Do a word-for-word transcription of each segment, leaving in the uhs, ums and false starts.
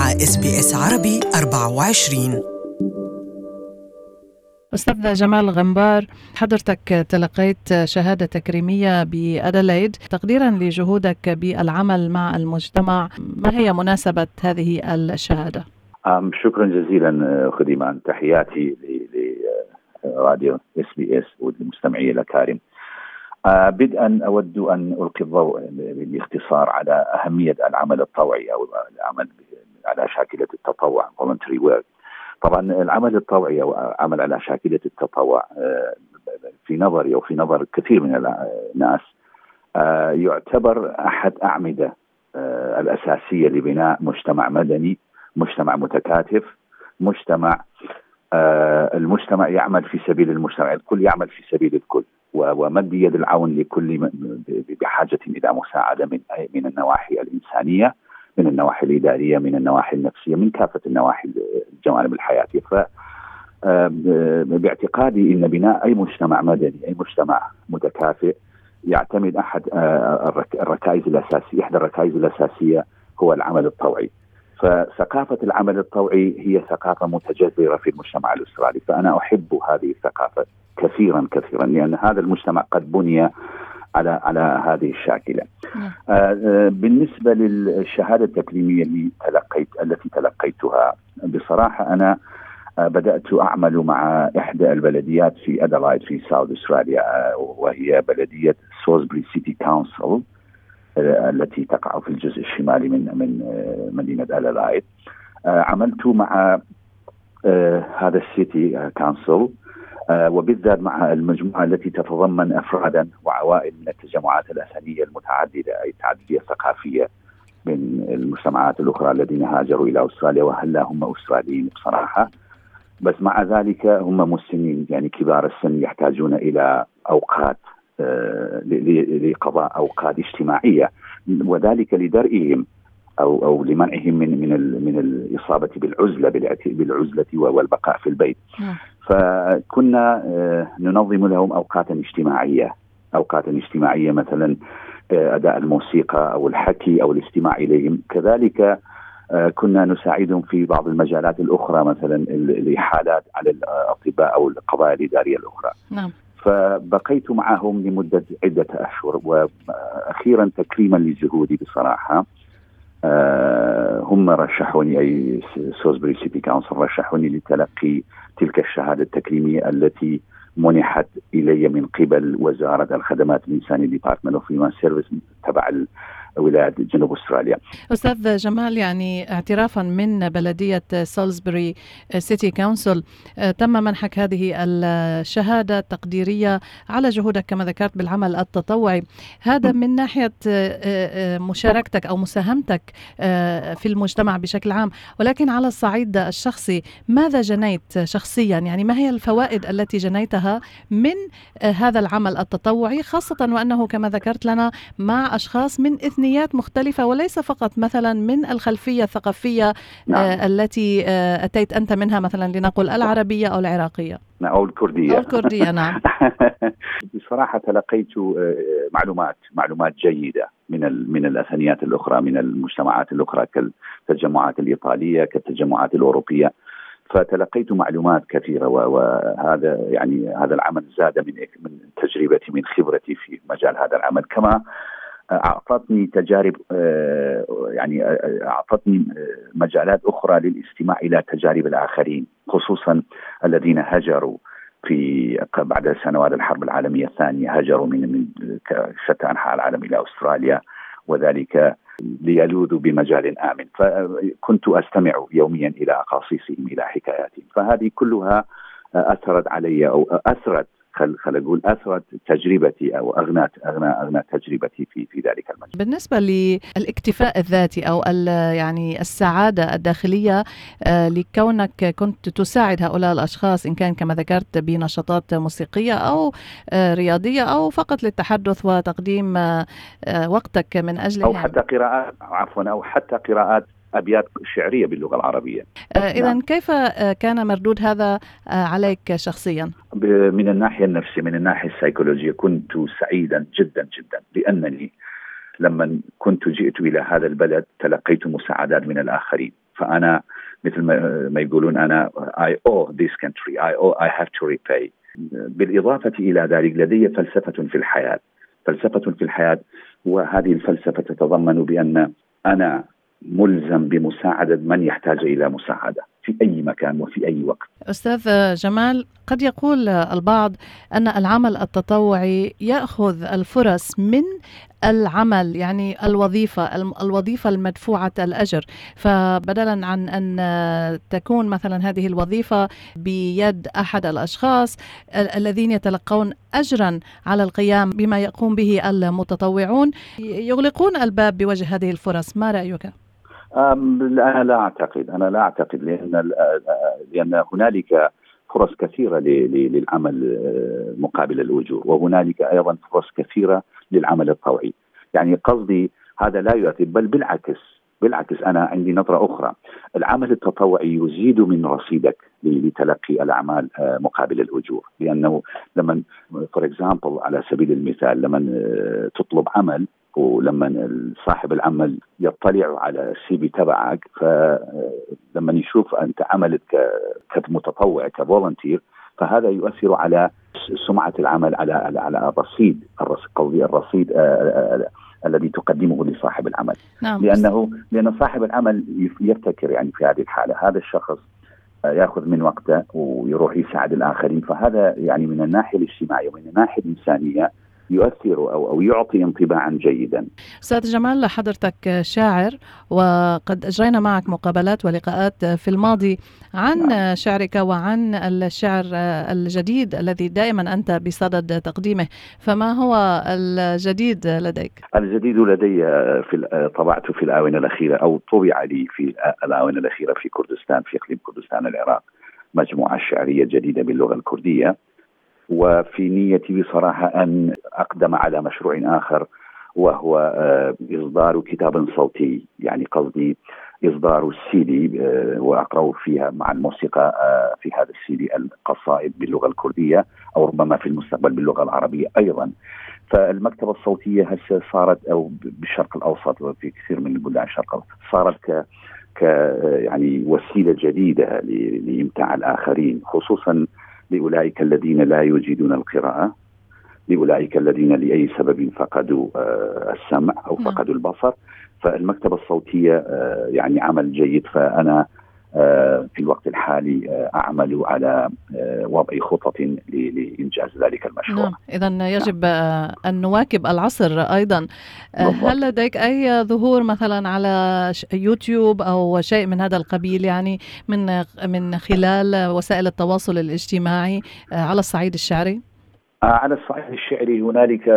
إس بي إس عربي أربعة وعشرين. أستاذ جمال غنبار، حضرتك تلقيت شهادة تكريمية بأديلايد تقديرا لجهودك بالعمل مع المجتمع. ما هي مناسبة هذه الشهادة؟ شكرا جزيلا أخت إيمان، تحياتي لراديو إس بي إس والمستمعين الأكارم. بدءا أود أن ألقي الضوء باختصار على أهمية العمل الطوعي أو العمل على شاكلة التطوع voluntary work. طبعا العمل الطوعي أو عمل على شاكلة التطوع في نظري أو في نظر كثير من الناس يعتبر أحد أعمدة الأساسية لبناء مجتمع مدني، مجتمع متكاتف، مجتمع المجتمع يعمل في سبيل المجتمع، الكل يعمل في سبيل الكل، ومد يد العون لكل بحاجة إلى مساعدة من من النواحي الإنسانية، من النواحي الإدارية، من النواحي النفسية، من كافة النواحي الجوانب الحياتية. ف باعتقادي إن بناء أي مجتمع مدني، أي مجتمع متكافئ، يعتمد أحد الركائز الأساسية، إحدى الركائز الأساسية هو العمل الطوعي. فثقافة العمل الطوعي هي ثقافة متجذرة في المجتمع الأسترالي، فأنا أحب هذه الثقافة كثيرا كثيرا، لأن هذا المجتمع قد بني على على هذه الشاكلة. آه بالنسبة للشهادة التكريمية اللي تلقيت التي تلقيتها، بصراحة أنا آه بدأت أعمل مع إحدى البلديات في أديلايد في ساوث أستراليا، آه وهي بلدية سولسبري سيتي كونسل آه التي تقع في الجزء الشمالي من من آه مدينة أديلايد. آه عملت مع آه هذا السيتي كونسل، آه وبالذات مع المجموعة التي تتضمن أفرادا وعوائل من التجمعات الأثنية المتعددة، أي التعددية الثقافية من المجتمعات الأخرى الذين هاجروا إلى أستراليا، وهلا هم أستراليين بصراحة، بس مع ذلك هم مسنين، يعني كبار السن يحتاجون إلى أوقات آه لقضاء أوقات اجتماعية، وذلك لدرئهم أو أو لمنعهم من من من الإصابة بالعزلة بالعزلة والبقاء في البيت. فكنا ننظم لهم أوقات اجتماعية، أوقات اجتماعية مثلا أداء الموسيقى أو الحكي أو الاستماع إليهم. كذلك كنا نساعدهم في بعض المجالات الأخرى، مثلا لحالات على الأطباء أو القضايا الإدارية الأخرى. نعم. فبقيت معهم لمدة عدة أشهر، وأخيرا تكريما لجهودي بصراحة آه هم رشحوني، أي سولسبري سيتي كونسل رشحوني لتلقي تلك الشهادة التكريمية التي منحت إلي من قبل وزارة الخدمات الإنسانية ديبارتمنت أوف هيومن سيرفيس تبع ولاية جنوب أستراليا. أستاذ جمال، يعني اعترافا من بلدية سولسبري سيتي كونسل تم منحك هذه الشهادة التقديرية على جهودك كما ذكرت بالعمل التطوعي. هذا من ناحية مشاركتك أو مساهمتك في المجتمع بشكل عام، ولكن على الصعيد الشخصي ماذا جنيت شخصيا؟ يعني ما هي الفوائد التي جنيتها من هذا العمل التطوعي، خاصة وأنه كما ذكرت لنا مع أشخاص من إثنيات مختلفة وليس فقط مثلا من الخلفية الثقافية نعم. آه التي آه أتيت أنت منها، مثلا لنقل العربية أو العراقية أو الكردية أو الكردية نعم. بصراحة تلقيت معلومات معلومات جيدة من من الأثنيات الأخرى، من المجتمعات الأخرى كالتجمعات الإيطالية كالتجمعات الأوروبية، فتلقيت معلومات كثيرة، وهذا يعني هذا العمل زاد من من تجربتي من خبرتي في مجال هذا العمل، كما أعطتني تجارب يعني أعطتني مجالات أخرى للاستماع إلى تجارب الآخرين، خصوصا الذين هاجروا في بعد سنوات الحرب العالمية الثانية، هاجروا من من شتى أنحاء العالم إلى أستراليا، وذلك ليلوذوا بمجال آمن. فكنت أستمع يوميا إلى أقاصيصهم، إلى حكاياتهم، فهذه كلها أثرت علي أو أثرت خل خل أقول أثرت تجربتي أو أغنت أغنى أغنى تجربتي في في ذلك المجال. بالنسبة للاكتفاء الذاتي أو يعني السعادة الداخلية لكونك كنت تساعد هؤلاء الأشخاص، إن كان كما ذكرت بنشاطات موسيقية أو رياضية أو فقط للتحدث وتقديم وقتك من أجلهم، أو حتى قراءات عفوا أو حتى قراءات أبيات شعرية باللغة العربية. إذن كيف كان مردود هذا عليك شخصيا؟ من الناحية النفسية، من الناحية السيكولوجية كنت سعيدا جدا جدا، لأنني لما كنت جئت إلى هذا البلد تلقيت مساعدات من الآخرين، فأنا مثل ما يقولون أنا I owe this country I owe I have to repay. بالإضافة إلى ذلك لدي فلسفة في الحياة فلسفة في الحياة وهذه الفلسفة تتضمن بأن أنا ملزم بمساعدة من يحتاج إلى مساعدة في أي مكان وفي أي وقت. أستاذ جمال، قد يقول البعض أن العمل التطوعي يأخذ الفرص من العمل، يعني الوظيفة الوظيفة المدفوعة الأجر، فبدلا عن أن تكون مثلا هذه الوظيفة بيد أحد الأشخاص الذين يتلقون أجرا على القيام بما يقوم به المتطوعون، يغلقون الباب بوجه هذه الفرص. ما رأيك؟ أنا لا أعتقد أنا لا أعتقد لأن لأن هنالك فرص كثيرة للعمل مقابل الأجور، وهنالك أيضا فرص كثيرة للعمل الطوعي. يعني قصدي هذا لا يؤثر، بل بالعكس بالعكس أنا عندي نظرة أخرى. العمل التطوعي يزيد من رصيدك لتلقي الأعمال مقابل الأجور، لأنه لما for example على سبيل المثال لما تطلب عمل ولما صاحب العمل يطلع على السي في تبعك، فلما يشوف أنت عملت كمتطوع كفولنتير فهذا يؤثر على سمعة العمل، على على على الرصيد الرصيد الرصيد الذي تقدمه لصاحب العمل. نعم. لأنه لأن صاحب العمل يفتكر يعني في هذه الحالة هذا الشخص يأخذ من وقته ويروح يساعد الآخرين، فهذا يعني من الناحية الاجتماعية ومن الناحية الإنسانية يؤثر أو أو يعطي انطباعا جيدا. أستاذ جمال، حضرتك شاعر وقد أجرينا معك مقابلات ولقاءات في الماضي عن نعم. شعرك وعن الشعر الجديد الذي دائما أنت بصدد تقديمه، فما هو الجديد لديك؟ الجديد لدي في طبعته في الآونة الأخيرة أو طبع لي في الآونة الأخيرة في كردستان، في إقليم كردستان العراق، مجموعة شعرية جديدة باللغة الكردية. وفي نيتي بصراحة أن أقدم على مشروع آخر وهو إصدار كتاب صوتي، يعني قصدي إصدار السيدي وأقرأ فيها مع الموسيقى في هذا السيدي القصائد باللغة الكردية أو ربما في المستقبل باللغة العربية أيضا. فالمكتبة الصوتية هسه صارت أو بالشرق الأوسط وفي كثير من البلدان الشرق الأوسط صارت ك ك يعني وسيلة جديدة لإمتاع الآخرين، خصوصا لأولئك الذين لا يجيدون القراءة، لأولئك الذين لأي سبب فقدوا السمع أو فقدوا البصر. فالمكتبة الصوتية يعني عمل جيد، فأنا في الوقت الحالي أعمل على وضع خطط لإنجاز ذلك المشروع. نعم. إذن يجب نعم. أن نواكب العصر أيضا. بالضبط. هل لديك أي ظهور مثلا على يوتيوب أو شيء من هذا القبيل، يعني من من خلال وسائل التواصل الاجتماعي على الصعيد الشعري؟ على الصعيد الشعري هنالك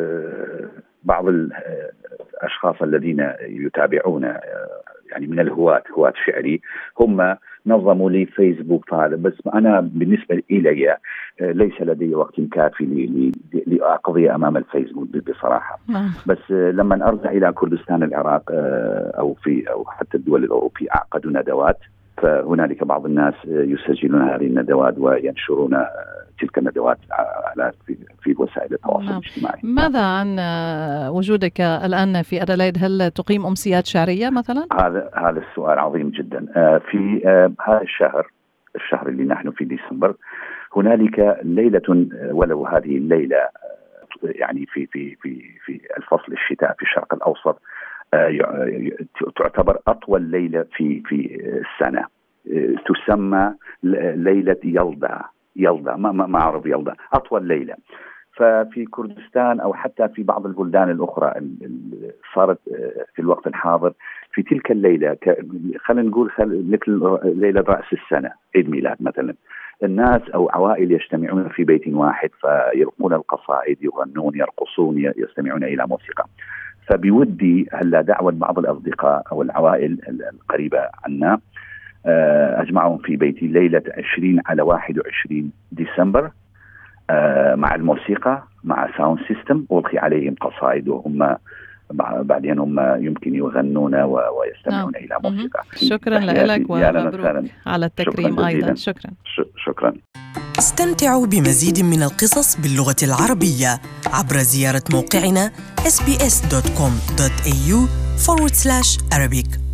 بعض الأشخاص الذين يتابعون يعني من الهواة هواة شعري هم نظموا لي فيسبوك طالب، بس أنا بالنسبة إلي ليس لدي وقت كافي لأقضي أمام الفيسبوك بصراحة. بس لما أرجع إلى كردستان العراق أو في أو حتى الدول الأوروبية عقدوا ندوات، فهنالك بعض الناس يسجلون هذه الندوات وينشرون تلك الندوات على في, في وسائل التواصل نعم. الاجتماعي. ماذا عن وجودك الآن في أديلايد؟ هل تقيم أمسيات شعرية مثلا؟ هذا هذا السؤال عظيم جدا. في هذا الشهر الشهر اللي نحن في ديسمبر هنالك ليلة، ولو هذه الليلة يعني في في في في الفصل الشتاء في الشرق الأوسط تعتبر أطول ليلة في في السنة، تسمى ليلة يلدا يلدا ما ما أعرف يلدا أطول ليلة. ففي كردستان أو حتى في بعض البلدان الأخرى صارت في الوقت الحاضر في تلك الليلة خلينا نقول مثل ليلة رأس السنة، عيد ميلاد مثلا، الناس أو عوائل يجتمعون في بيت واحد فيلقون القصائد، يغنون، يرقصون، يستمعون إلى موسيقى. فبودي هلا دعوة بعض الأصدقاء أو العوائل القريبة عنا أجمعهم في بيتي ليلة عشرين على واحد وعشرين ديسمبر مع الموسيقى مع ساوند سيستم، ألقي عليهم قصائد وهم بعدين هم يمكن يغنون ويستمعون نعم. إلى موسيقى. شكرا لك ومبروك على التكريم أيضا. شكرا شكرا. استمتعوا بمزيد من القصص باللغة العربية عبر زيارة موقعنا إس بي إس دوت كوم دوت إيه يو forward slash Arabic.